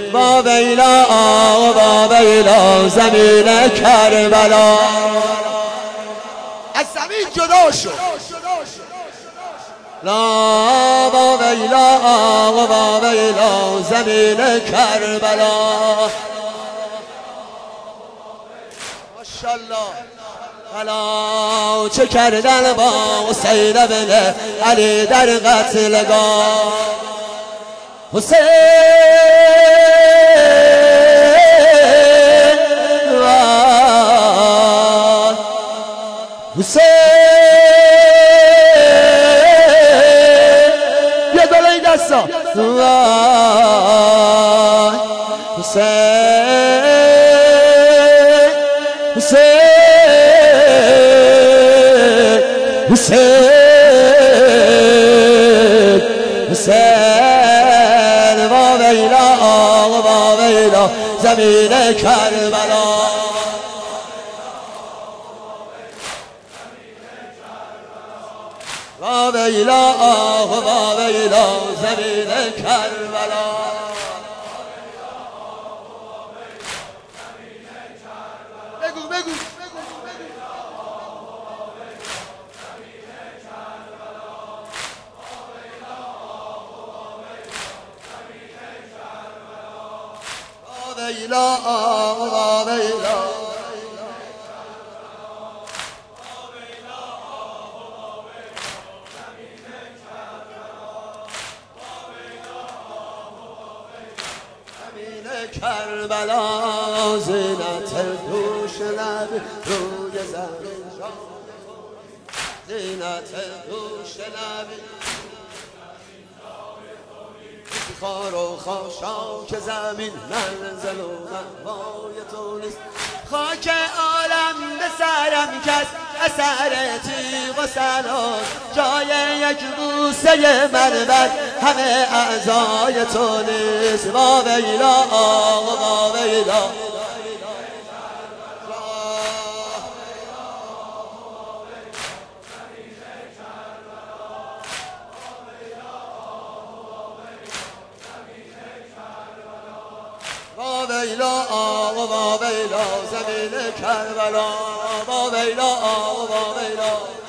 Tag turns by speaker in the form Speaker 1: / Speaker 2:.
Speaker 1: با ویلا با ویلا زمین کربلا
Speaker 2: از زمین جدا شد.
Speaker 1: لا با ویلا با ویلا زمین کربلا
Speaker 2: ماشاءالله.
Speaker 1: حالا چه کردن با حسین بن علی در قتلگاه حسین حسین بیا بالا این دستا حسین حسین حسین حسین با ویلا زمین کربلا با ویلا زمین کربلا
Speaker 2: بگو بگو
Speaker 1: ویلا کربلا زینت دوش لب روی زمین زینت دوش لب خار و خاشاک زمین منزل و مأوای تو نیست خاک عالم به سرم کس اثر تیغ و سنان جای یک بوسه من بر همه اعضای تو نیست با ویلا با ویلا با ویلا زمین کربلا با ویلا